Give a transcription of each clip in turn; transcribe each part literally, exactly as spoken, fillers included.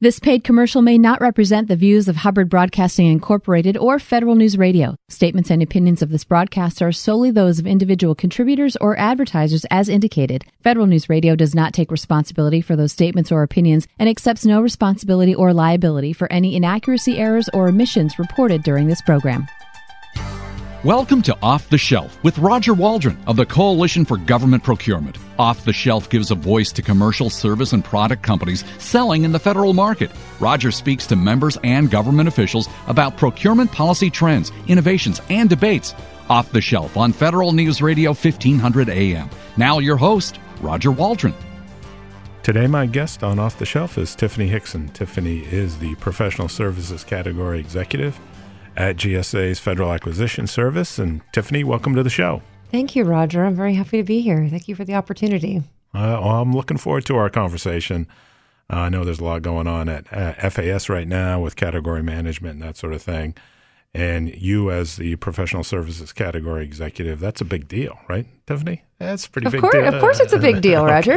This paid commercial may not represent the views of Hubbard Broadcasting Incorporated or Federal News Radio. Statements and opinions of this broadcast are solely those of individual contributors or advertisers as indicated. Federal News Radio does not take responsibility for those statements or opinions and accepts no responsibility or liability for any inaccuracy, errors, or omissions reported during this program. Welcome to Off the Shelf with Roger Waldron of the Coalition for Government Procurement. Off the Shelf gives a voice to commercial service and product companies selling in the federal market. Roger speaks to members and government officials about procurement policy trends, innovations, and debates. Off the Shelf on Federal News Radio fifteen hundred A M. Now your host, Roger Waldron. Today my guest on Off the Shelf is Tiffany Hickson. Tiffany is the Professional Services Category Executive at G S A's Federal Acquisition Service. And Tiffany, welcome to the show. Thank you, Roger. I'm very happy to be here. Thank you for the opportunity. Uh, well, I'm looking forward to our conversation. Uh, I know there's a lot going on at uh, F A S right now with category management and that sort of thing. And you as the Professional Services Category Executive, that's a big deal, right, Tiffany? That's a pretty of big course, deal. Of course it's a big deal, Roger.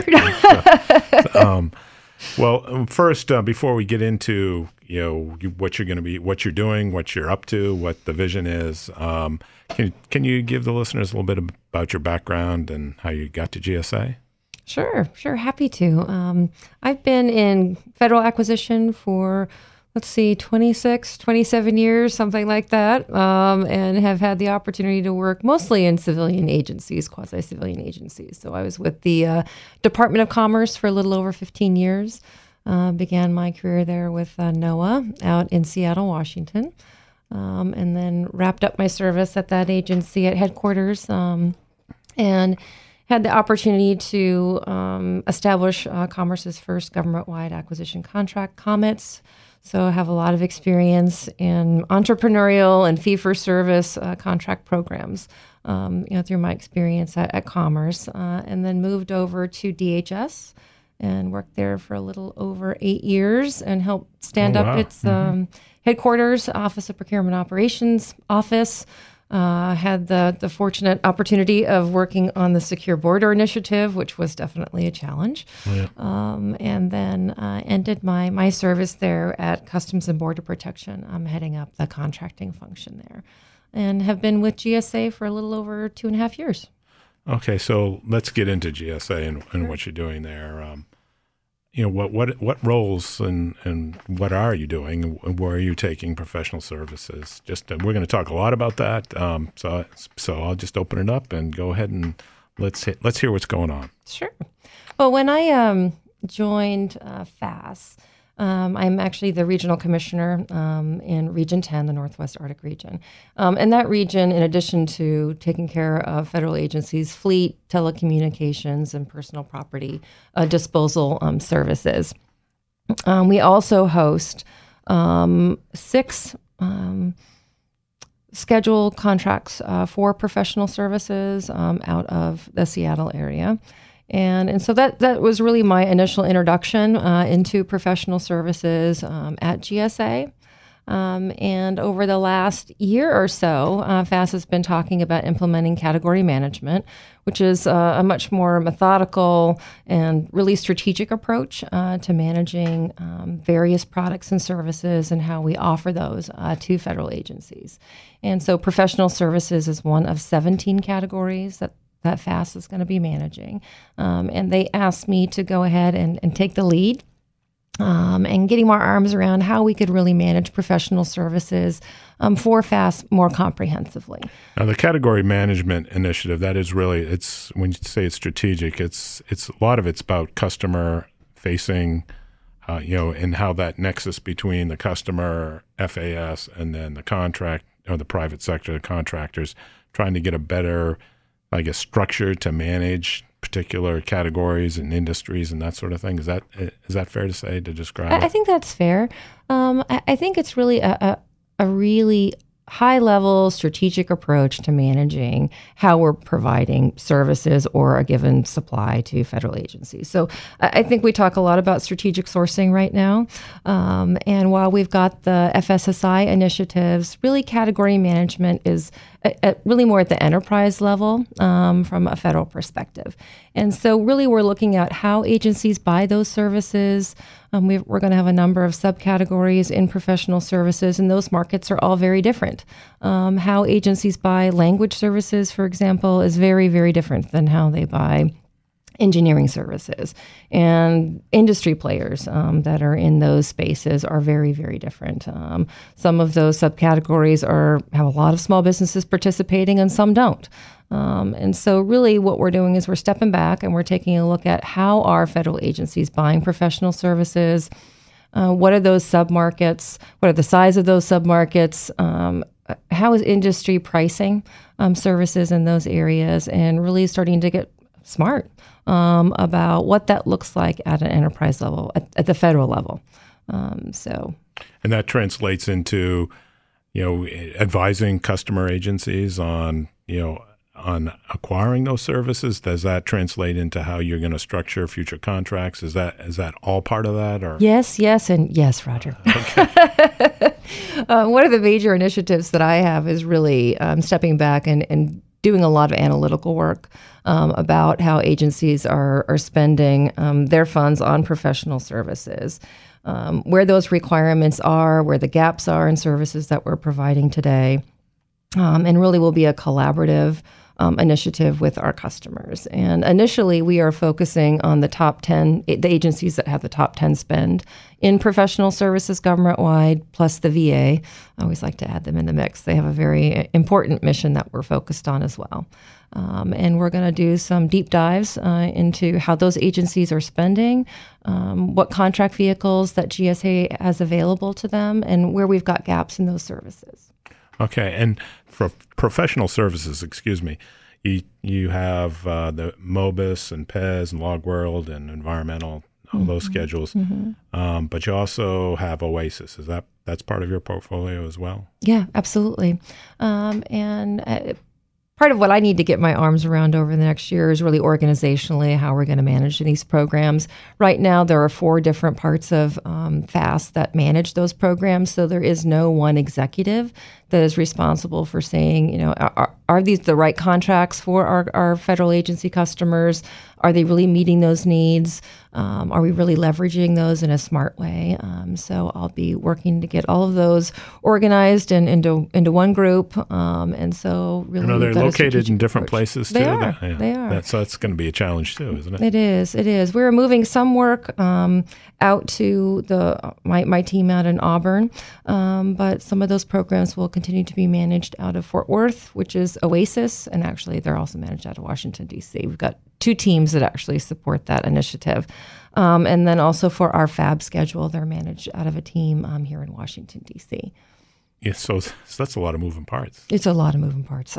so, um, well, first, uh, before we get into you know what you're going to be, what you're doing, what you're up to, what the vision is, um, can can you give the listeners a little bit about your background and how you got to G S A? Sure, sure, happy to. Um, I've been in federal acquisition for, let's see, twenty-six, twenty-seven years, something like that, um, and have had the opportunity to work mostly in civilian agencies, quasi-civilian agencies. So I was with the uh, Department of Commerce for a little over fifteen years. Uh, began my career there with uh, NOAA out in Seattle, Washington, um, and then wrapped up my service at that agency at headquarters, um, and had the opportunity to um, establish uh, Commerce's first government-wide acquisition contract, COMETS. So I have a lot of experience in entrepreneurial and fee-for-service uh, contract programs, um, you know, through my experience at, at Commerce, uh, and then moved over to D H S and worked there for a little over eight years and helped stand oh, up wow. its mm-hmm. um, headquarters, Office of Procurement Operations office. Uh, had the the fortunate opportunity of working on the Secure Border Initiative, which was definitely a challenge. Yeah. Um, and then uh, ended my my service there at Customs and Border Protection. I'm heading up the contracting function there, and have been with G S A for a little over two and a half years. Okay, so let's get into G S A and, and what you're doing there. Um, you know, what what what roles and, and what are you doing, and where are you taking professional services? Just uh, we're going to talk a lot about that. Um, so so I'll just open it up and go ahead and let's hit, let's hear what's going on. Sure. Well, when I um, joined uh, F A S, um, I'm actually the regional commissioner um, in Region ten, the Northwest Arctic region. Um, and that region, in addition to taking care of federal agencies, fleet, telecommunications, and personal property uh, disposal um, services, um, we also host um, six um, scheduled contracts uh, for professional services um, out of the Seattle area. And and so that, that was really my initial introduction uh, into professional services um, at G S A. Um, and over the last year or so, uh, F A S has been talking about implementing category management, which is uh, a much more methodical and really strategic approach uh, to managing um, various products and services and how we offer those uh, to federal agencies. And so professional services is one of seventeen categories that that F A S is going to be managing. Um, and they asked me to go ahead and, and take the lead um, and getting my arms around how we could really manage professional services um, for F A S more comprehensively. Now, the category management initiative, that is really, it's when you say it's strategic, it's it's a lot of it's about customer facing, uh, you know, and how that nexus between the customer, F A S, and then the contract or the private sector, the contractors, trying to get a better, I guess, structure to manage particular categories and industries and that sort of thing. Is that is that fair to say, to describe I, it? I think that's fair. Um, I, I think it's really a, a, a really high-level strategic approach to managing how we're providing services or a given supply to federal agencies. So I, I think we talk a lot about strategic sourcing right now. Um, and while we've got the F S S I initiatives, really category management is at, at really more at the enterprise level um, from a federal perspective. And so really we're looking at how agencies buy those services, Um, we've, we're going to have a number of subcategories in professional services, and those markets are all very different. Um, how agencies buy language services, for example, is very, very different than how they buy engineering services. And industry players um, that are in those spaces are very, very different. Um, some of those subcategories are have a lot of small businesses participating, and some don't. Um, and so really what we're doing is we're stepping back and we're taking a look at how are federal agencies buying professional services. Uh, what are those submarkets? What are the size of those submarkets? Um, how is industry pricing um, services in those areas? And really starting to get smart um, about what that looks like at an enterprise level, at, at the federal level. Um, so, and that translates into, you know, advising customer agencies on, you know, on acquiring those services. Does that translate into how you're going to structure future contracts? Is that is that all part of that? Or yes, yes, and yes, Roger. Okay. uh, one of the major initiatives that I have is really um, stepping back and and doing a lot of analytical work um, about how agencies are, are spending um, their funds on professional services, um, where those requirements are, where the gaps are in services that we're providing today, um, and really will be a collaborative um, initiative with our customers. And initially, we are focusing on the top ten, the agencies that have the top ten spend in professional services government-wide, plus the V A. I always like to add them in the mix. They have a very important mission that we're focused on as well. Um, and we're going to do some deep dives uh, into how those agencies are spending, um, what contract vehicles that G S A has available to them, and where we've got gaps in those services. Okay, and for professional services, excuse me, you you have uh, the MOBIS and P E S and LogWorld and environmental, all mm-hmm. those schedules, mm-hmm. um, but you also have OASIS. Is that that's part of your portfolio as well? Yeah, absolutely. Um, and uh, part of what I need to get my arms around over the next year is really organizationally how we're going to manage these programs. Right now, there are four different parts of um, FAST that manage those programs, so there is no one executive that is responsible for saying, you know, are, are these the right contracts for our, our federal agency customers? Are they really meeting those needs? Um, are we really leveraging those in a smart way? Um, so I'll be working to get all of those organized and into into one group. Um, and so really, I know they're located in different approach. places too. They are. That, yeah. They are. That, so that's going to be a challenge too, isn't it? It is. It is. We're moving some work um, out to the my my team out in Auburn, um, but some of those programs will continue to be managed out of Fort Worth, which is OASIS, and actually they're also managed out of Washington, D C. We've got two teams that actually support that initiative. Um, and then also for our FAB schedule, they're managed out of a team um, here in Washington, D C. Yeah, so, so that's a lot of moving parts. It's a lot of moving parts.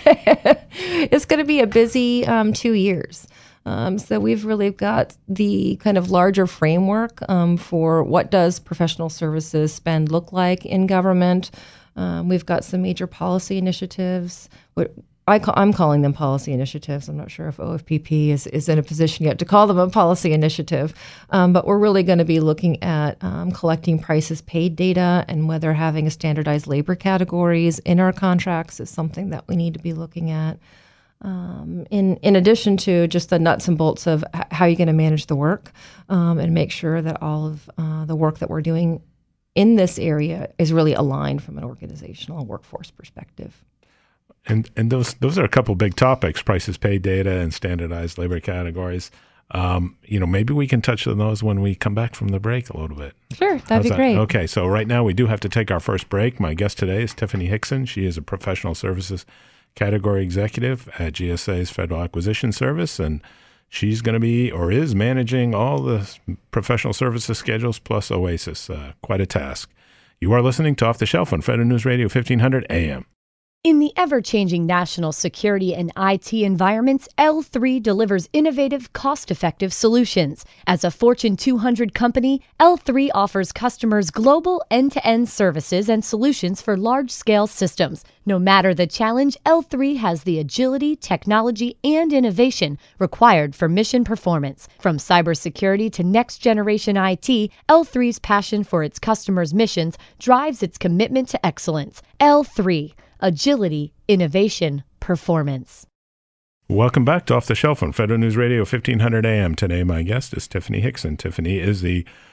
It's going to be a busy um, two years. Um, so we've really got the kind of larger framework um, for what does professional services spend look like in government. Um, we've got some major policy initiatives. What I call, I'm calling them policy initiatives. I'm not sure if O F P P is, is in a position yet to call them a policy initiative, um, but we're really going to be looking at um, collecting prices paid data and whether having a standardized labor categories in our contracts is something that we need to be looking at. Um, in in addition to just the nuts and bolts of h- how you're going to manage the work um, and make sure that all of uh, the work that we're doing in this area is really aligned from an organizational and workforce perspective. And and those those are a couple big topics: prices paid data and standardized labor categories. Um, you know, maybe we can touch on those when we come back from the break a little bit. Sure, that'd How's be that? great. Okay, so right now we do have to take our first break. My guest today is Tiffany Hickson. She is a professional services category executive at G S A's Federal Acquisition Service, and she's going to be or is managing all the professional services schedules plus OASIS. Uh, quite a task. You are listening to Off the Shelf on Federal News Radio fifteen hundred A M. In the ever-changing national security and I T environments, L three delivers innovative, cost-effective solutions. As a Fortune two hundred company, L three offers customers global end-to-end services and solutions for large-scale systems. No matter the challenge, L three has the agility, technology, and innovation required for mission performance. From cybersecurity to next-generation I T, L three's passion for its customers' missions drives its commitment to excellence. L three. Agility, innovation, performance. Welcome back to Off the Shelf on Federal News Radio fifteen hundred A M. Today, my guest is Tiffany Hickson. Tiffany is the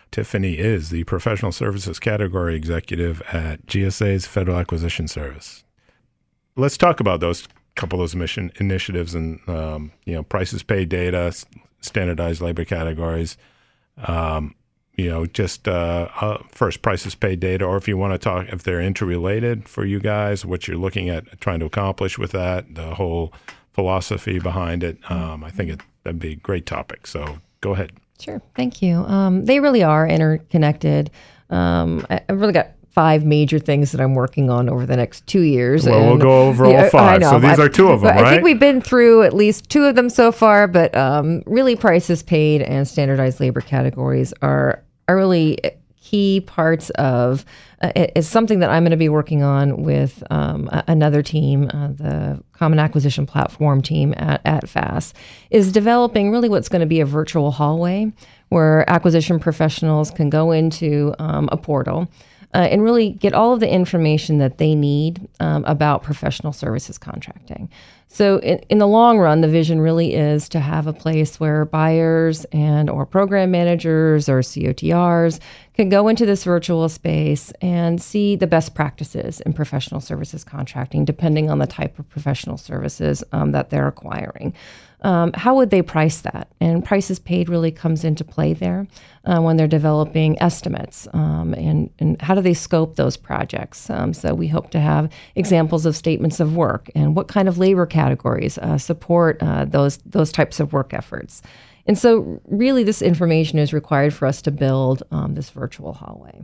Tiffany is the Professional Services Category Executive at G S A's Federal Acquisition Service. Let's talk about those couple of those mission initiatives and um, you know, prices paid data, standardized labor categories. Um, you know, just uh, uh, first prices paid data, or if you want to talk, if they're interrelated for you guys, what you're looking at trying to accomplish with that, the whole philosophy behind it. Um, I think it, that'd be a great topic. So go ahead. Sure. Thank you. Um, they really are interconnected. Um, I, I've really got five major things that I'm working on over the next two years. Well, and, we'll go over all yeah, five. know, So these I, are two of them, I right? I think we've been through at least two of them so far, but um, really prices paid and standardized labor categories are, are really key parts of uh, it's something that I'm going to be working on with um, a, another team, uh, the Common Acquisition Platform team at, at F A S, is developing really what's going to be a virtual hallway where acquisition professionals can go into um, a portal uh, and really get all of the information that they need um, about professional services contracting. So in, in the long run, the vision really is to have a place where buyers and or program managers or C O T Rs can go into this virtual space and see the best practices in professional services contracting, depending on the type of professional services um, that they're acquiring. Um, how would they price that? And prices paid really comes into play there uh, when they're developing estimates um, and, and how do they scope those projects? Um, so we hope to have examples of statements of work and what kind of labor categories uh, support uh, those those types of work efforts. And so really this information is required for us to build um, this virtual hallway.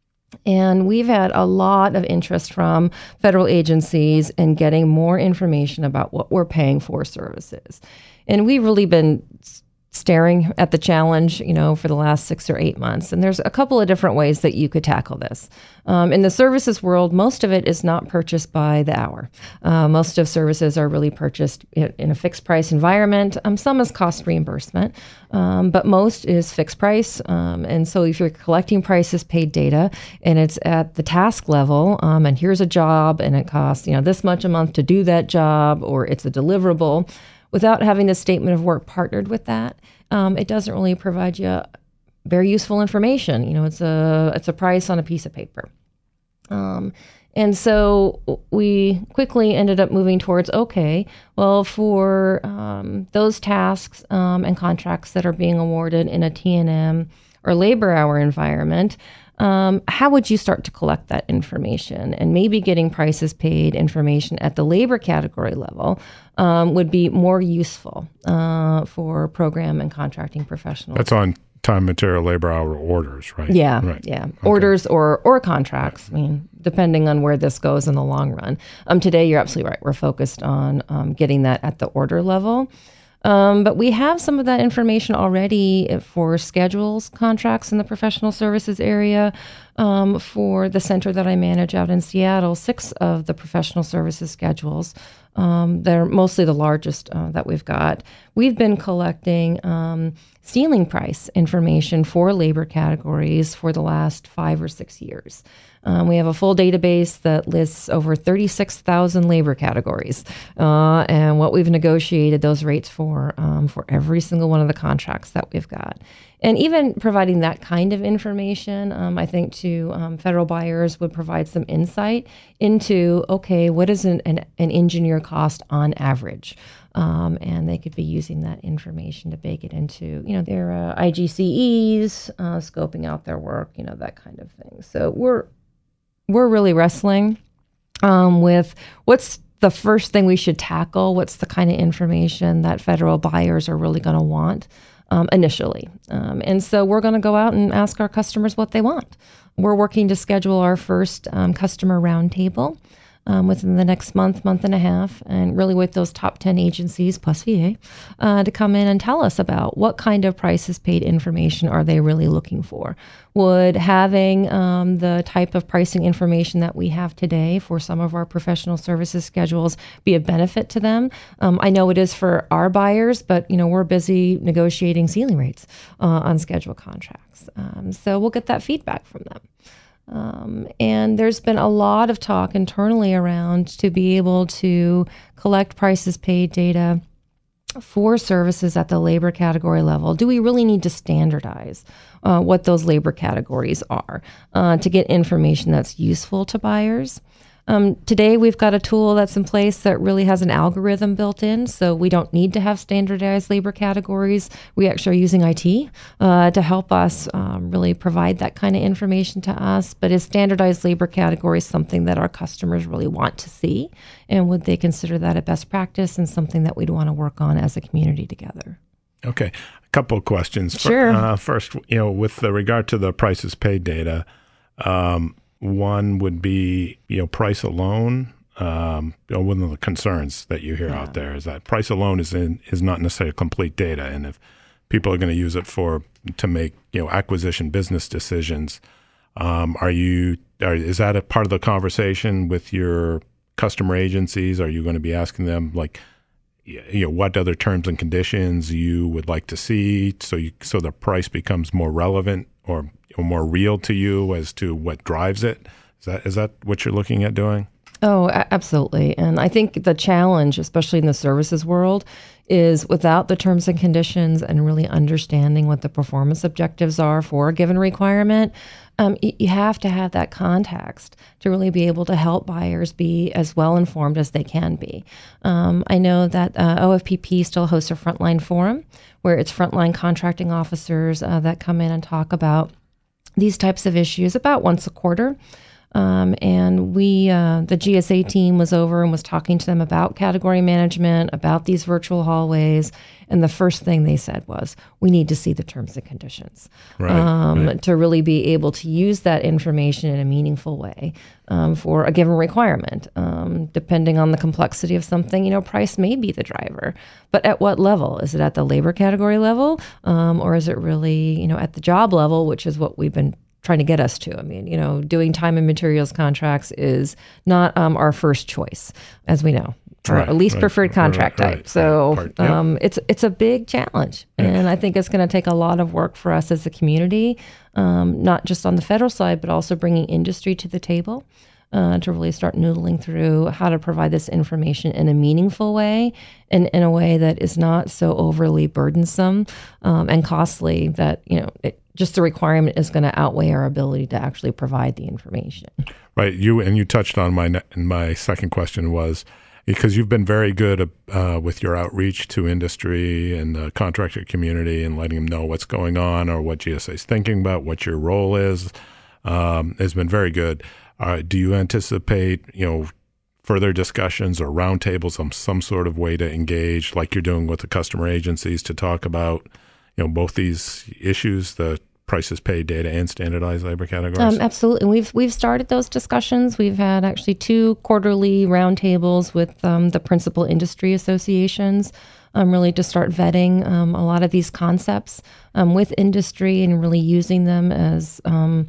And we've had a lot of interest from federal agencies in getting more information about what we're paying for services. And we've really been staring at the challenge, you know, for the last six or eight months. And there's a couple of different ways that you could tackle this. Um, in the services world, most of it is not purchased by the hour. Uh, most of services are really purchased in, in a fixed price environment. Um, some is cost reimbursement, um, but most is fixed price. Um, and so if you're collecting prices paid data and it's at the task level, um, and here's a job and it costs, you know, this much a month to do that job, or it's a deliverable, without having the statement of work partnered with that, um, it doesn't really provide you very useful information. You know, it's a it's a price on a piece of paper. Um, and so we quickly ended up moving towards, okay, well, for um, those tasks um, and contracts that are being awarded in a T and M or labor hour environment, Um, how would you start to collect that information? And maybe getting prices paid information at the labor category level um, would be more useful uh, for program and contracting professionals. That's on time, material, labor hour orders, right? Yeah, right. yeah. Okay. Orders or or contracts. I mean, depending on where this goes in the long run. Um, today, you're absolutely right. We're focused on um, getting that at the order level. Um, but we have some of that information already for schedules contracts in the professional services area. Um, for the center that I manage out in Seattle, six of the professional services schedules, um, they're mostly the largest uh, that we've got. We've been collecting um, ceiling price information for labor categories for the last five or six years. Um, we have a full database that lists over thirty-six thousand labor categories uh, and what we've negotiated those rates for um, for every single one of the contracts that we've got. And even providing that kind of information, um, I think to um, federal buyers would provide some insight into, okay, what is an, an, an engineer cost on average? Um, and they could be using that information to bake it into, you know, their uh, I G C Es, uh, scoping out their work, you know, that kind of thing. So we're we're really wrestling um, with what's the first thing we should tackle, what's the kind of information that federal buyers are really going to want um, initially. Um, and so we're going to go out and ask our customers what they want. We're working to schedule our first um, customer roundtable Um, within the next month, month and a half, and really with those top ten agencies plus V A uh, to come in and tell us about what kind of prices paid information are they really looking for. Would having um, the type of pricing information that we have today for some of our professional services schedules be a benefit to them? Um, I know it is for our buyers, but you know we're busy negotiating ceiling rates uh, on schedule contracts, um, so we'll get that feedback from them. Um, and there's been a lot of talk internally around to be able to collect prices paid data for services at the labor category level, do we really need to standardize uh, what those labor categories are uh, to get information that's useful to buyers? Um, today, we've got a tool that's in place that really has an algorithm built in, so we don't need to have standardized labor categories. We actually are using I T uh, to help us um, really provide that kind of information to us. But is standardized labor categories something that our customers really want to see? And would they consider that a best practice and something that we'd want to work on as a community together? Okay, a couple of questions. Sure. Uh, first, you know, with the regard to the prices paid data, um, one would be, you know, price alone. Um, you know, one of the concerns that you hear yeah. out there is that price alone is in, is not necessarily complete data, and if people are going to use it for to make, you know, acquisition business decisions, um, are you are, is that a part of the conversation with your customer agencies? Are you going to be asking them, like, you know, what other terms and conditions you would like to see, so you so the price becomes more relevant or or more real to you as to what drives it? Is that is that what you're looking at doing? Oh, absolutely. And I think the challenge, especially in the services world, is without the terms and conditions and really understanding what the performance objectives are for a given requirement, um, you have to have that context to really be able to help buyers be as well informed as they can be. Um, I know that uh, O F P P still hosts a frontline forum where it's frontline contracting officers uh, that come in and talk about these types of issues about once a quarter. Um, and we, uh, the G S A team was over and was talking to them about category management, about these virtual hallways. And the first thing they said was, we need to see the terms and conditions right, um, right. to really be able to use that information in a meaningful way um, for a given requirement. Um, depending on the complexity of something, you know, price may be the driver, but at what level? Is it at the labor category level? Um, or is it really, you know, at the job level, which is what we've been trying to get us to? I mean, you know, doing time and materials contracts is not um, our first choice, as we know, or right, at least right, preferred contract right, type. right, so right, yep. um, it's it's a big challenge, yeah. and I think it's going to take a lot of work for us as a community, um, not just on the federal side, but also bringing industry to the table. Uh, to really start noodling through how to provide this information in a meaningful way and in a way that is not so overly burdensome um, and costly that, you know, it, just the requirement is going to outweigh our ability to actually provide the information. Right. You and you touched on my ne- my second question was, because you've been very good uh, with your outreach to industry and the contractor community and letting them know what's going on or what G S A is thinking about, what your role is, um, has been very good. Uh, do you anticipate, you know, further discussions or roundtables, some some sort of way to engage, like you're doing with the customer agencies, to talk about, you know, both these issues, the prices paid data and standardized labor categories? Um, absolutely. We've we've started those discussions. We've had actually two quarterly roundtables with um, the principal industry associations, um, really to start vetting um, a lot of these concepts um, with industry and really using them as um,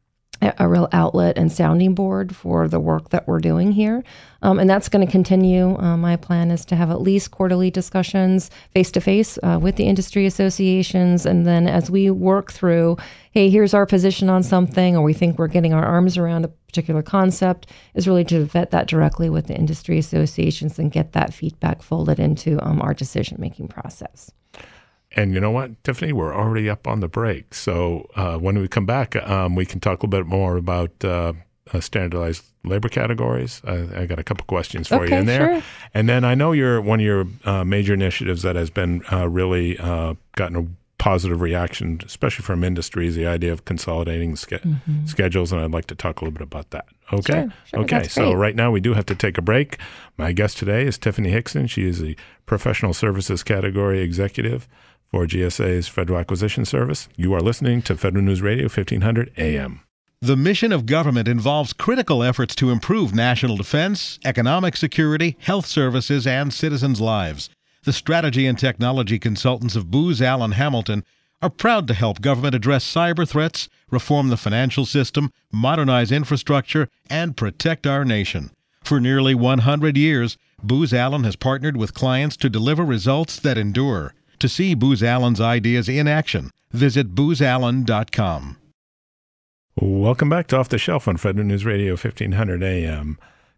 a real outlet and sounding board for the work that we're doing here. Um, and that's going to continue. Uh, my plan is to have at least quarterly discussions face-to-face uh, with the industry associations. And then as we work through, hey, here's our position on something, or we think we're getting our arms around a particular concept, is really to vet that directly with the industry associations and get that feedback folded into um, our decision-making process. And you know what, Tiffany, we're already up on the break. So uh, when we come back, um, we can talk a little bit more about uh, uh, standardized labor categories. I, I got a couple questions for okay, you in there. Sure. And then I know you're one of your uh, major initiatives that has been uh, really uh, gotten a positive reaction, especially from industries, the idea of consolidating ske- mm-hmm. schedules. And I'd like to talk a little bit about that. Okay. Sure, sure, okay. So right now we do have to take a break. My guest today is Tiffany Hickson. She is the Professional Services Category Executive for G S A's Federal Acquisition Service. You are listening to Federal News Radio, fifteen hundred A M. The mission of government involves critical efforts to improve national defense, economic security, health services, and citizens' lives. The strategy and technology consultants of Booz Allen Hamilton are proud to help government address cyber threats, reform the financial system, modernize infrastructure, and protect our nation. For nearly one hundred years, Booz Allen has partnered with clients to deliver results that endure. To see Booz Allen's ideas in action, visit booz allen dot com. Welcome back to Off the Shelf on Federal News Radio, fifteen hundred A M.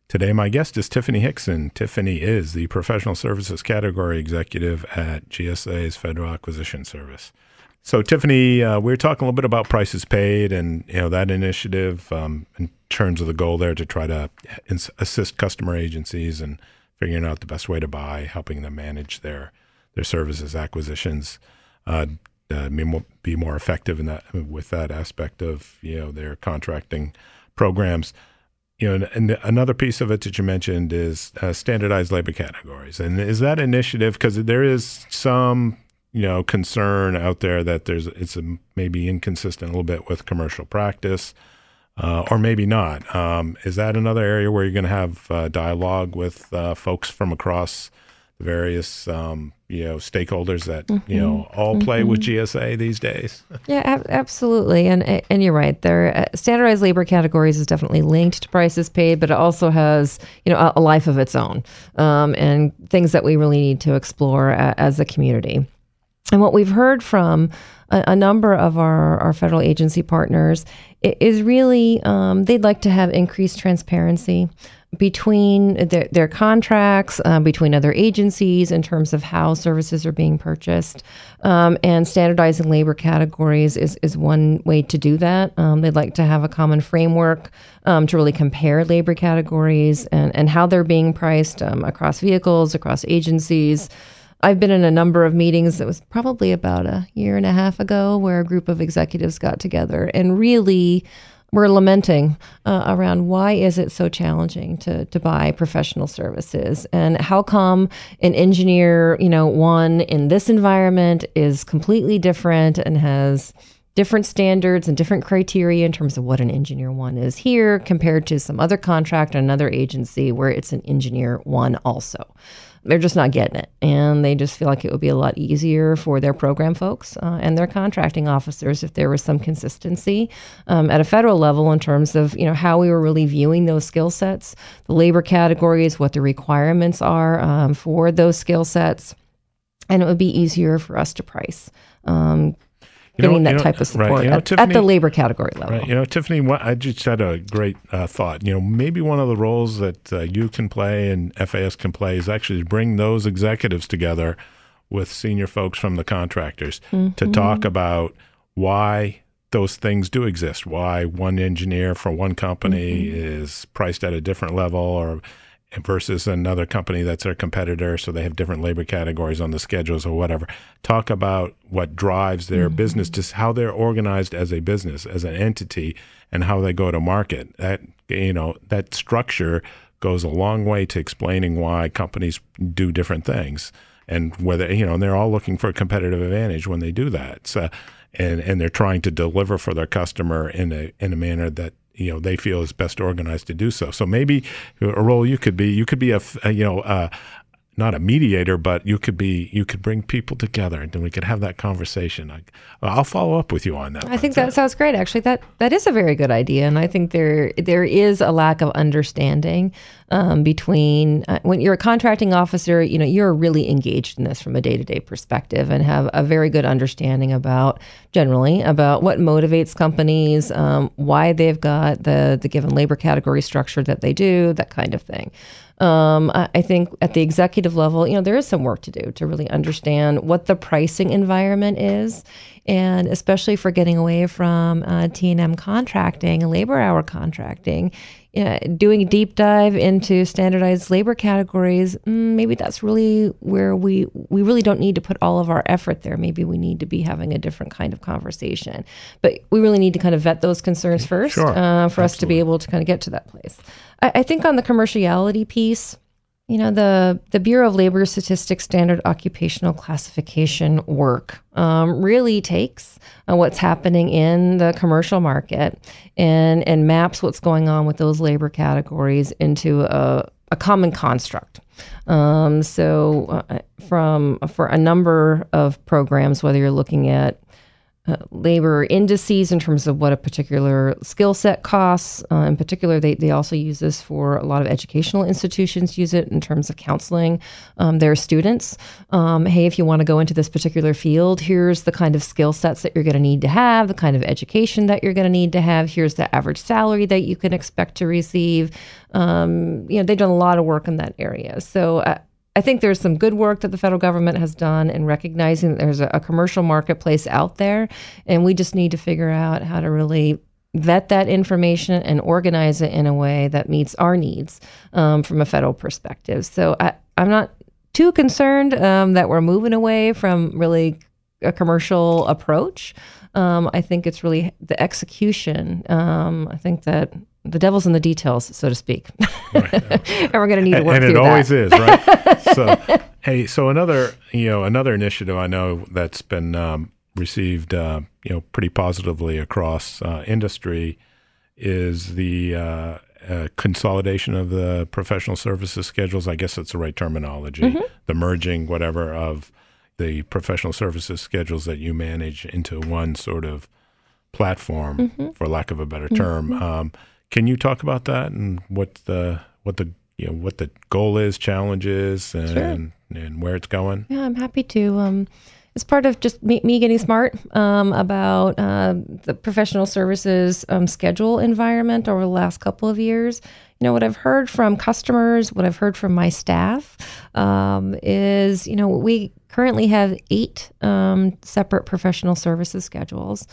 Today, my guest is Tiffany Hickson. Tiffany is the Professional Services Category Executive at G S A's Federal Acquisition Service. So, Tiffany, uh, we were talking a little bit about prices paid and you know that initiative um, in terms of the goal there to try to ins- assist customer agencies and figuring out the best way to buy, helping them manage their their services acquisitions, uh, uh, be, more, be more effective in that with that aspect of you know their contracting programs. You know, and another piece of it that you mentioned is uh, standardized labor categories. And is that initiative, because there is some, you know, concern out there that there's it's a, maybe inconsistent a little bit with commercial practice, uh, or maybe not. Um, is that another area where you're going to have uh, dialogue with uh, folks from across the various, um, you know, stakeholders that, mm-hmm. you know, all mm-hmm. play with G S A these days? Yeah, ab- absolutely. And and you're right. There, uh, standardized labor categories is definitely linked to prices paid, but it also has, you know, a, a life of its own, um, and things that we really need to explore a, as a community. And what we've heard from a, a number of our, our federal agency partners is really um, they'd like to have increased transparency between their, their contracts, um, between other agencies in terms of how services are being purchased. Um, and standardizing labor categories is, is one way to do that. Um, they'd like to have a common framework um, to really compare labor categories and, and how they're being priced um, across vehicles, across agencies. I've been in a number of meetings. It was probably about a year and a half ago where a group of executives got together and really were lamenting uh, around why is it so challenging to to buy professional services, and how come an engineer, you know, one in this environment is completely different and has different standards and different criteria in terms of what an engineer one is here compared to some other contract or another agency where it's an engineer one also. They're just not getting it. And they just feel like it would be a lot easier for their program folks uh, and their contracting officers if there was some consistency um, at a federal level in terms of, you know, how we were really viewing those skill sets, the labor categories, what the requirements are um, for those skill sets. And it would be easier for us to price. Um, You know, getting that you know, type of support right, you know, at, Tiffany, at the labor category level. Right. You know, Tiffany, what, I just had a great uh, thought. You know, maybe one of the roles that uh, you can play and F A S can play is actually bring those executives together with senior folks from the contractors mm-hmm. to talk about why those things do exist, why one engineer for one company mm-hmm. is priced at a different level or versus another company that's their competitor, so they have different labor categories on the schedules or whatever. Talk about what drives their mm-hmm. business, just how they're organized as a business, as an entity, and how they go to market. That, you know, that structure goes a long way to explaining why companies do different things, and whether, you know, and they're all looking for a competitive advantage when they do that. So, and and they're trying to deliver for their customer in a in a manner that, you know, they feel is best organized to do so. So maybe a role you could be, you could be a, a you know, uh, not a mediator, but you could be, you could bring people together and then we could have that conversation. I, I'll follow up with you on that. I think that sounds great. Actually, that that is a very good idea. And I think there there is a lack of understanding um, between uh, when you're a contracting officer, you know, you're really engaged in this from a day-to-day perspective and have a very good understanding about generally about what motivates companies, um, why they've got the the given labor category structure that they do, that kind of thing. Um, I, I think at the executive level, you know, there is some work to do to really understand what the pricing environment is, and especially for getting away from uh, T and M contracting and labor hour contracting, you know, doing a deep dive into standardized labor categories. Mm, maybe that's really where we we really don't need to put all of our effort there. Maybe we need to be having a different kind of conversation. But we really need to kind of vet those concerns first sure. uh, for Absolutely. us to be able to kind of get to that place. I, I think on the commerciality piece, you know, the, the Bureau of Labor Statistics standard occupational classification work um, really takes uh, what's happening in the commercial market and, and maps what's going on with those labor categories into a, a common construct. Um, so uh, from for a number of programs, whether you're looking at uh, labor indices in terms of what a particular skill set costs. Uh, in particular, they, they also use this for a lot of educational institutions use it in terms of counseling um, their students. Um, hey, if you want to go into this particular field, here's the kind of skill sets that you're going to need to have, the kind of education that you're going to need to have. Here's the average salary that you can expect to receive. Um, you know, they've done a lot of work in that area. So uh, I think there's some good work that the federal government has done in recognizing that there's a, a commercial marketplace out there, and we just need to figure out how to really vet that information and organize it in a way that meets our needs um, from a federal perspective. So I, I'm not too concerned um, that we're moving away from really a commercial approach. Um, I think it's really the execution. Um, I think that the devil's in the details, so to speak. Right. And we're going to need to work and, and through that. And that. it always is, right? So, hey, so another, you know, another initiative I know that's been um, received, uh, you know, pretty positively across uh, industry is the uh, uh, consolidation of the professional services schedules. I guess that's the right terminology. Mm-hmm. The merging, whatever, of the professional services schedules that you manage into one sort of platform, mm-hmm. for lack of a better term. Mm-hmm. Um, can you talk about that and what the what the you know what the goal is, challenges, and sure. and where it's going? Yeah, I'm happy to. Um, it's part of just me, me getting smart um, about uh, the professional services um, schedule environment over the last couple of years. You know, what I've heard from customers, what I've heard from my staff um, is, you know, we currently have eight um, separate professional services schedules.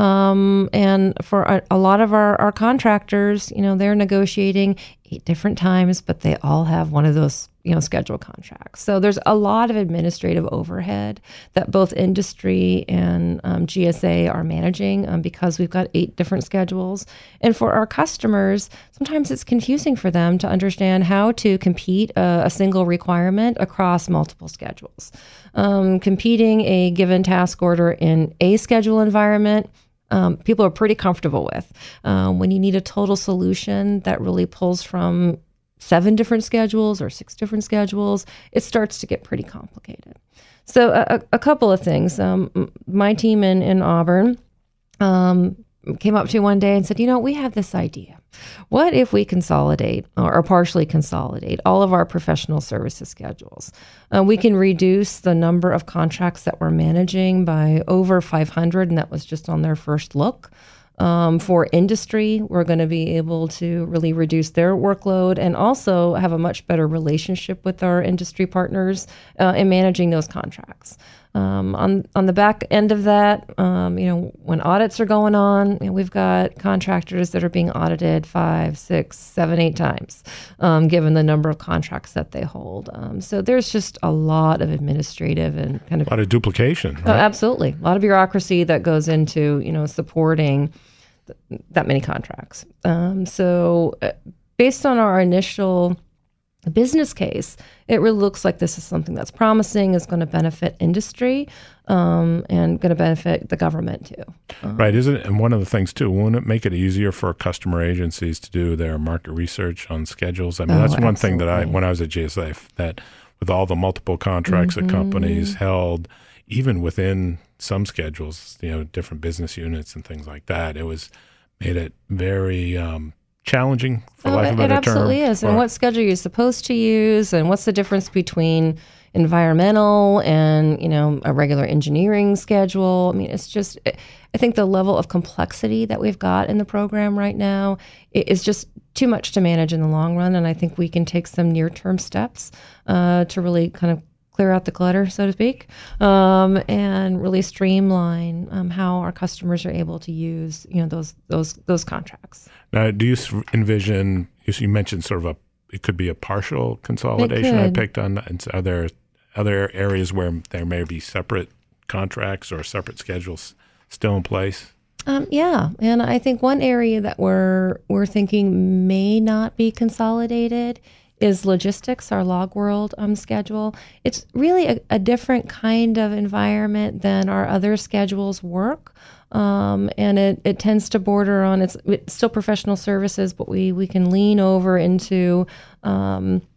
Um, and for a, a lot of our, our contractors, you know, they're negotiating eight different times, but they all have one of those, you know, schedule contracts. So there's a lot of administrative overhead that both industry and um, G S A are managing um, because we've got eight different schedules. And for our customers, sometimes it's confusing for them to understand how to compete a, a single requirement across multiple schedules. Um, competing a given task order in a schedule environment, Um, people are pretty comfortable with. Um, when you need a total solution that really pulls from seven different schedules or six different schedules, it starts to get pretty complicated. So a, a couple of things. Um, my team in, in Auburn um, came up to one day and said, you know, we have this idea. What if we consolidate or, or partially consolidate all of our professional services schedules? Uh, we can reduce the number of contracts that we're managing by over five hundred, and that was just on their first look. Um, for industry, we're going to be able to really reduce their workload and also have a much better relationship with our industry partners uh, in managing those contracts. Um, on on the back end of that, um, you know, when audits are going on, you know, we've got contractors that are being audited five, six, seven, eight times, um, given the number of contracts that they hold. Um, so there's just a lot of administrative and kind of a lot of duplication. Right? Oh, absolutely, a lot of bureaucracy that goes into, you know, supporting th- that many contracts. Um, so uh, based on our initial business case, it really looks like this is something that's promising, is going to benefit industry, um, and going to benefit the government too. Um, right, isn't it? And one of the things too, won't it make it easier for customer agencies to do their market research on schedules? I mean, oh, that's one absolutely. thing that I, when I was at G S A, that with all the multiple contracts mm-hmm. that companies held, even within some schedules, you know, different business units and things like that, it was made it very um, challenging, for oh, lack of a better term. It absolutely is. And what schedule you're supposed to use, and what's the difference between environmental and, you know, a regular engineering schedule. I mean, it's just, I think the level of complexity that we've got in the program right now is just too much to manage in the long run. And I think we can take some near-term steps uh, to really kind of clear out the clutter, so to speak, um, and really streamline um, how our customers are able to use, you know, those those those contracts. Now, do you envision? You mentioned sort of a it could be a partial consolidation. I picked on. Are there other areas where there may be separate contracts or separate schedules still in place? Um, yeah, and I think one area that we're we're thinking may not be consolidated is logistics, our LogWorld um, schedule. It's really a, a different kind of environment than our other schedules work. Um, and it, it tends to border on, it's, it's still professional services, but we, we can lean over into um,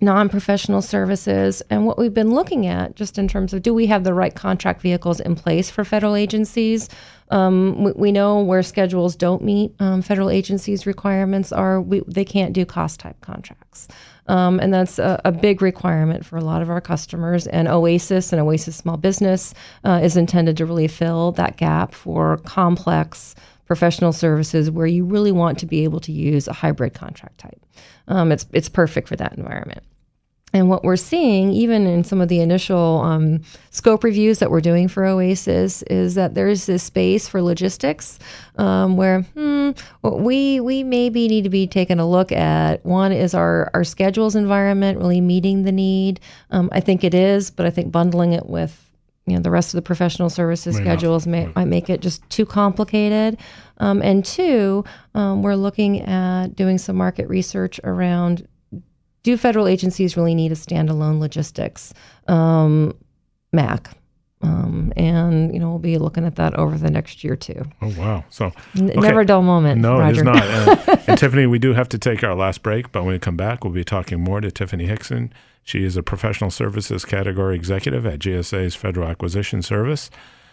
non-professional services. And what we've been looking at, just in terms of, do we have the right contract vehicles in place for federal agencies? Um, we, we know where schedules don't meet um, federal agencies' requirements are, we, they can't do cost-type contracts. Um, and that's a, a big requirement for a lot of our customers. And OASIS and OASIS Small Business uh, is intended to really fill that gap for complex professional services where you really want to be able to use a hybrid contract type. Um, it's it's perfect for that environment. And what we're seeing, even in some of the initial um, scope reviews that we're doing for OASIS, is that there's this space for logistics um, where hmm, we we maybe need to be taking a look at. One is our, our schedules environment really meeting the need? Um, I think it is, but I think bundling it with you know the rest of the professional services May schedules may, might make it just too complicated. Um, and two, um, we're looking at doing some market research around, do federal agencies really need a standalone logistics um, M A C? Um, and, you know, we'll be looking at that over the next year, too. Oh, wow. So okay. okay. Never a dull moment, No, Roger. it is not. Uh, and Tiffany, we do have to take our last break, but when we come back, we'll be talking more to Tiffany Hickson. She is a professional services category executive at G S A's Federal Acquisition Service.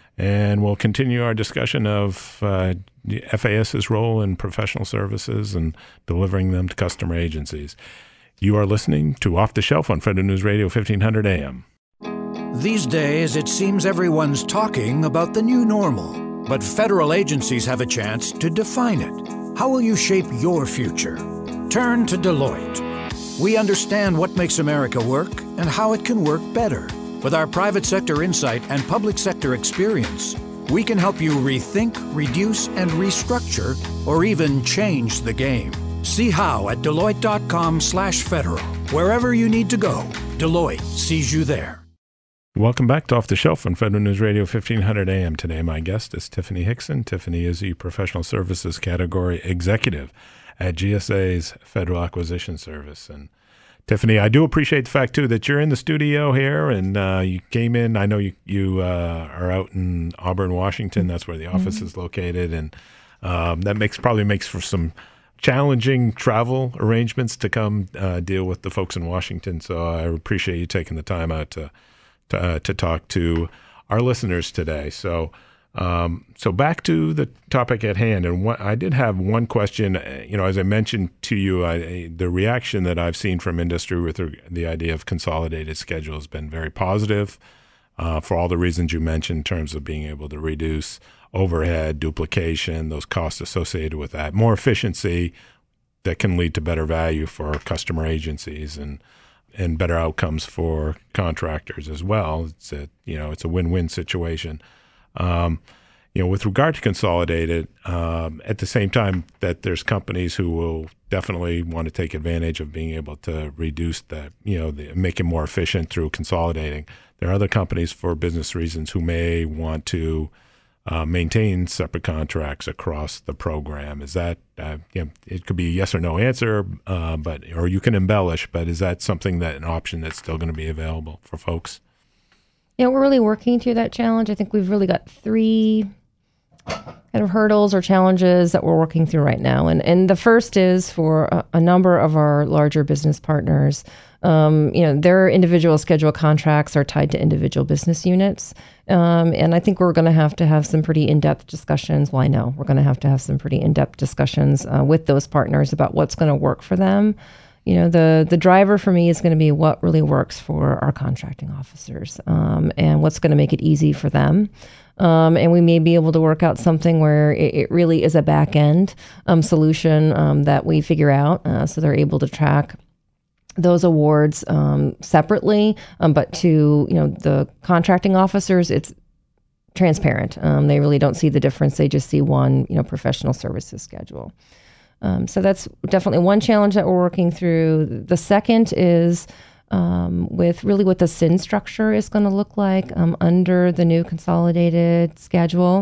And we'll continue our discussion of uh, FAS's role in professional services and delivering them to customer agencies. You are listening to Off the Shelf on Federal News Radio fifteen hundred A M. These days, it seems everyone's talking about the new normal, but federal agencies have a chance to define it. How will you shape your future? Turn to Deloitte. We understand what makes America work and how it can work better. With our private sector insight and public sector experience, we can help you rethink, reduce, and restructure, or even change the game. See how at Deloitte.com slash federal. Wherever you need to go, Deloitte sees you there. Welcome back to Off the Shelf on Federal News Radio fifteen hundred A M. Today, my guest is Tiffany Hickson. Tiffany is the Professional Services Category Executive at G S A's Federal Acquisition Service. And Tiffany, I do appreciate the fact, too, that you're in the studio here and uh, you came in. I know you, you uh, are out in Auburn, Washington. That's where the office mm-hmm. is located. And um, that makes probably makes for some challenging travel arrangements to come uh, deal with the folks in Washington. So I appreciate you taking the time out to to, uh, to talk to our listeners today. So um, so back to the topic at hand. And what, I did have one question. You know, as I mentioned to you, I, the reaction that I've seen from industry with the, the idea of consolidated schedule has been very positive uh, for all the reasons you mentioned in terms of being able to reduce overhead, duplication, those costs associated with that, more efficiency that can lead to better value for customer agencies and and better outcomes for contractors as well. It's a you know it's a win-win situation. Um, you know, with regard to consolidated, um, at the same time that there's companies who will definitely want to take advantage of being able to reduce that, you know, the, make it more efficient through consolidating. There are other companies for business reasons who may want to Uh, maintain separate contracts across the program. Is that, uh, you know, it could be a yes or no answer, uh, but or you can embellish, but is that something that an option that's still going to be available for folks? Yeah, we're really working through that challenge. I think we've really got three kind of hurdles or challenges that we're working through right now. And and the first is for a, a number of our larger business partners, um, you know, their individual schedule contracts are tied to individual business units. Um, and I think we're going to have to have some pretty in-depth discussions. Well, I know we're going to have to have some pretty in-depth discussions uh, with those partners about what's going to work for them. You know, the the driver for me is going to be what really works for our contracting officers um, and what's going to make it easy for them. Um, and we may be able to work out something where it, it really is a back-end um, solution um, that we figure out uh, so they're able to track those awards um, separately, um, but to you know the contracting officers, it's transparent. Um, they really don't see the difference. They just see one you know professional services schedule. Um, so that's definitely one challenge that we're working through. The second is um, with really what the S I N structure is going to look like um, under the new consolidated schedule.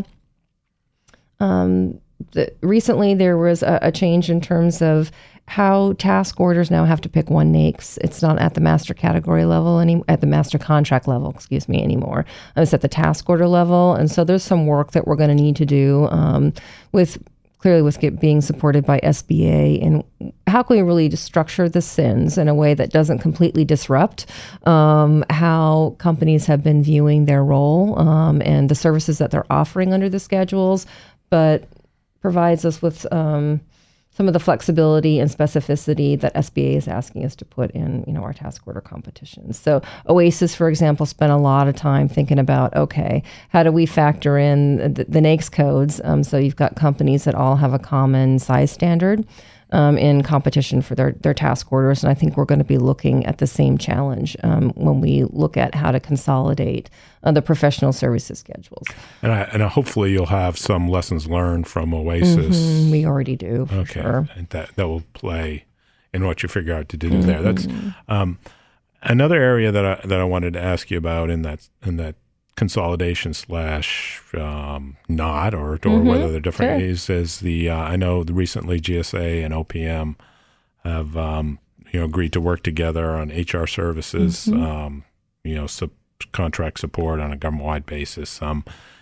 Um, the, recently, there was a, a change in terms of how task orders now have to pick one N A I C S. It's not at the master category level, any, at the master contract level, excuse me, anymore. It's at the task order level. And so there's some work that we're going to need to do um, with clearly with get, being supported by S B A and how can we really just structure the S I Ns in a way that doesn't completely disrupt um, how companies have been viewing their role um, and the services that they're offering under the schedules, but provides us with um, some of the flexibility and specificity that S B A is asking us to put in, you know, our task order competitions. So OASIS, for example, spent a lot of time thinking about, okay, how do we factor in the, the NAICS codes? Um, so you've got companies that all have a common size standard um, in competition for their, their task orders. And I think we're going to be looking at the same challenge um, when we look at how to consolidate uh, the professional services schedules. And, I, and hopefully you'll have some lessons learned from OASIS. Mm-hmm, we already do, for okay. sure. And that, that will play in what you figure out to do mm-hmm. there. That's um, another area that I, that I wanted to ask you about in that in that consolidation slash um, not, or, or mm-hmm. whether they're different, sure. is, is the, uh, I know the recently G S A and O P M have, um, you know, agreed to work together on H R services, mm-hmm. um, you know, sub- contract support on a government-wide basis. Um,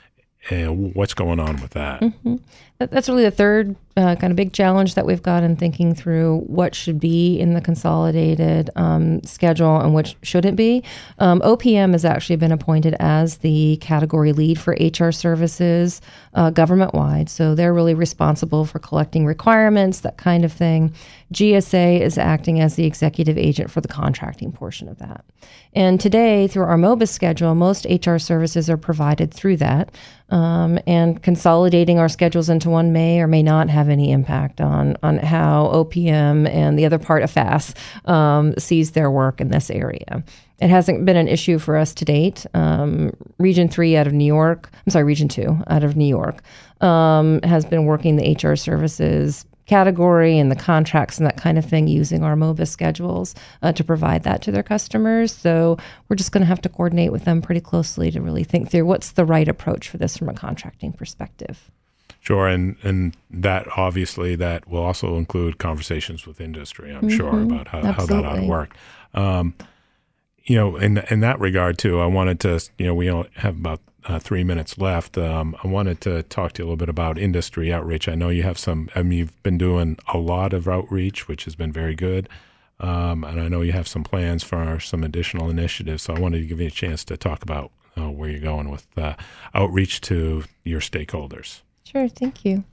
and what's going on with that? Mm-hmm. That's really the third uh, kind of big challenge that we've got in thinking through what should be in the consolidated um, schedule and which shouldn't be. Um, O P M has actually been appointed as the category lead for H R services uh, government-wide. So they're really responsible for collecting requirements, that kind of thing. G S A is acting as the executive agent for the contracting portion of that. And today, through our MOBIS schedule, most H R services are provided through that. Um, and consolidating our schedules into one may or may not have any impact on on how O P M and the other part of F A S um, sees their work in this area. It hasn't been an issue for us to date. Um, Region three out of New York, I'm sorry, Region two out of New York um, has been working the H R services category and the contracts and that kind of thing using our MOBIS schedules uh, to provide that to their customers. So we're just going to have to coordinate with them pretty closely to really think through what's the right approach for this from a contracting perspective. Sure, and and that obviously that will also include conversations with industry, I'm mm-hmm. sure, about how, how that ought to work. Um, you know, in in that regard too, I wanted to, you know, we only have about uh, three minutes left. Um, I wanted to talk to you a little bit about industry outreach. I know you have some. I mean, you've been doing a lot of outreach, which has been very good, um, and I know you have some plans for some additional initiatives. So I wanted to give you a chance to talk about uh, where you're going with uh, outreach to your stakeholders. Sure, thank you.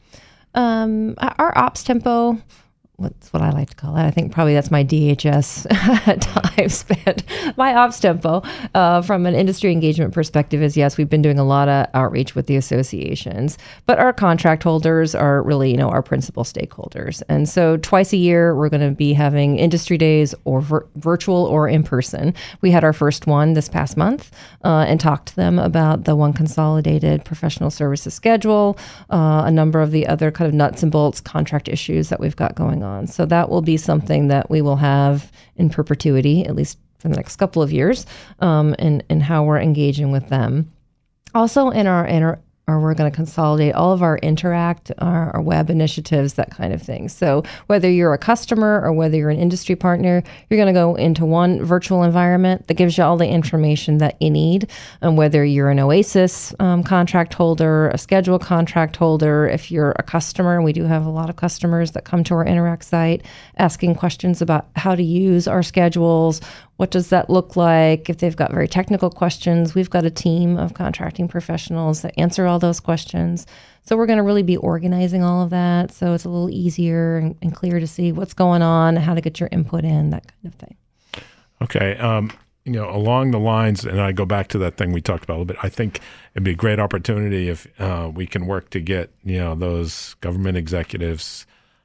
Um, our ops tempo, what's what I like to call it, I think probably that's my D H S time spent. My ops tempo uh, from an industry engagement perspective is, yes, we've been doing a lot of outreach with the associations, but our contract holders are really, you know, our principal stakeholders. And so twice a year, we're going to be having industry days or vir- virtual or in person. We had our first one this past month uh, and talked to them about the one consolidated professional services schedule, uh, a number of the other kind of nuts and bolts contract issues that we've got going on. So that will be something that we will have in perpetuity, at least for the next couple of years, um, and, and how we're engaging with them. Also in our, in our or we're going to consolidate all of our Interact, our, our web initiatives, that kind of thing. So whether you're a customer or whether you're an industry partner, you're going to go into one virtual environment that gives you all the information that you need. And whether you're an OASIS um, contract holder, a schedule contract holder, if you're a customer, and we do have a lot of customers that come to our Interact site asking questions about how to use our schedules. What does that look like? If they've got very technical questions, we've got a team of contracting professionals that answer all those questions. So we're going to really be organizing all of that so it's a little easier and, and clear to see what's going on, how to get your input in, that kind of thing. Okay. Um, you know, along the lines, and I go back to that thing we talked about a little bit, I think it'd be a great opportunity if uh, we can work to get, you know, those government executives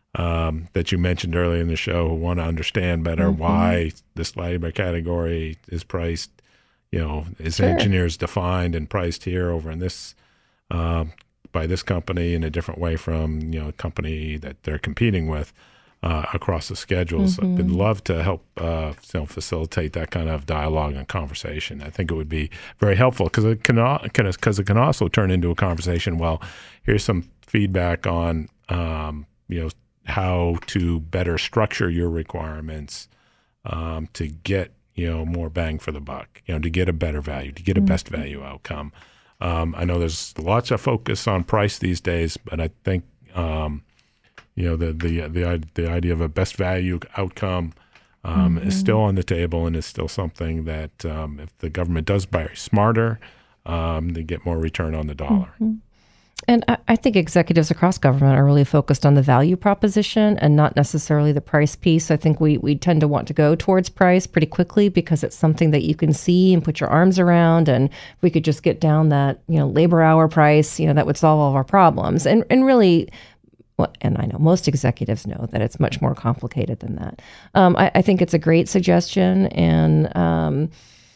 Um, that you mentioned earlier in the show who want to understand better mm-hmm. why this labor category is priced, you know, is sure. engineers defined and priced here over in this, uh, by this company in a different way from, you know, a company that they're competing with uh, across the schedules. Mm-hmm. I'd love to help, uh, you know, facilitate that kind of dialogue and conversation. I think it would be very helpful because it can, because it can also turn into a conversation. Well, here's some feedback on, um, you know, how to better structure your requirements um, to get, you know, more bang for the buck, you know, to get a better value, to get a mm-hmm. best value outcome. Um, I know there's lots of focus on price these days, but I think, um, you know, the the the the idea of a best value outcome um, mm-hmm. is still on the table, and is still something that um, if the government does buy smarter, um, they get more return on the dollar. Mm-hmm. And I, I think executives across government are really focused on the value proposition and not necessarily the price piece. I think we, we tend to want to go towards price pretty quickly because it's something that you can see and put your arms around. And if we could just get down that, you know, labor hour price, you know, that would solve all of our problems. And and really, well, and I know most executives know that it's much more complicated than that. Um, I, I think it's a great suggestion, and um,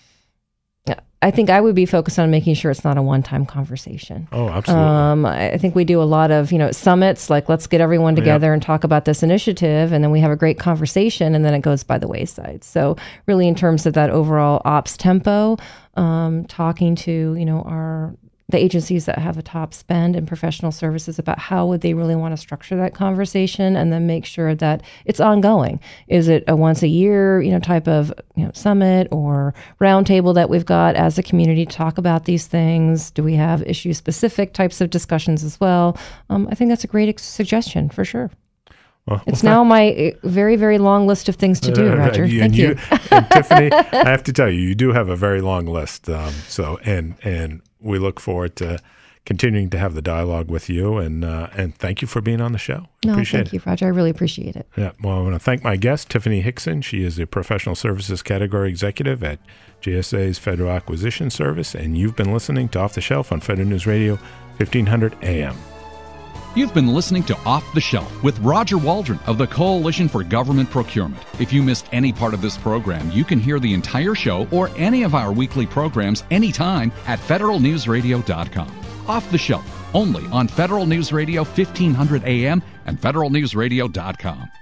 I think I would be focused on making sure it's not a one-time conversation. Oh, absolutely. Um, I think we do a lot of, you know, summits, like let's get everyone together yep. and talk about this initiative, and then we have a great conversation, and then it goes by the wayside. So really in terms of that overall ops tempo, um, talking to, you know, our the agencies that have a top spend in professional services about how would they really want to structure that conversation, and then make sure that it's ongoing. Is it a once a year, you know, type of, you know, summit or roundtable that we've got as a community to talk about these things? Do we have issue specific types of discussions as well? Um, I think that's a great ex- suggestion for sure. Well, it's well, now my very, very long list of things to do, uh, Roger. And Thank you. you. And Tiffany, I have to tell you, you do have a very long list. Um, so, and and we look forward to continuing to have the dialogue with you. And uh, and thank you for being on the show. No, appreciate thank it. you, Roger. I really appreciate it. Yeah. Well, I want to thank my guest, Tiffany Hickson. She is a professional services category executive at G S A's Federal Acquisition Service. And you've been listening to Off the Shelf on Federal News Radio, fifteen hundred A M. You've been listening to Off the Shelf with Roger Waldron of the Coalition for Government Procurement. If you missed any part of this program, you can hear the entire show or any of our weekly programs anytime at federal news radio dot com. Off the Shelf, only on Federal News Radio fifteen hundred A M and federal news radio dot com.